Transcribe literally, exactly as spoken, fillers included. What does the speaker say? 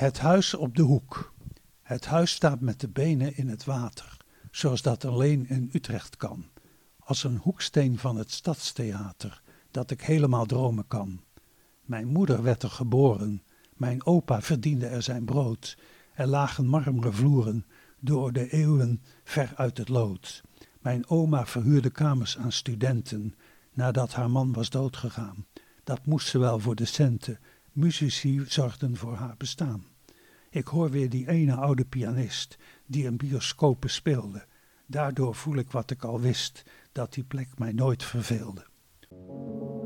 Het huis op de hoek. Het huis staat met de benen in het water, zoals dat alleen in Utrecht kan. Als een hoeksteen van het Stadstheater, dat ik helemaal dromen kan. Mijn moeder werd er geboren, mijn opa verdiende er zijn brood. Er lagen marmeren vloeren, door de eeuwen ver uit het lood. Mijn oma verhuurde kamers aan studenten, nadat haar man was doodgegaan. Dat moest ze wel voor de centen, muzici zorgden voor haar bestaan. Ik hoor weer die ene oude pianist, die in bioscopen speelde. Daardoor voel ik wat ik al wist, dat die plek mij nooit verveelde.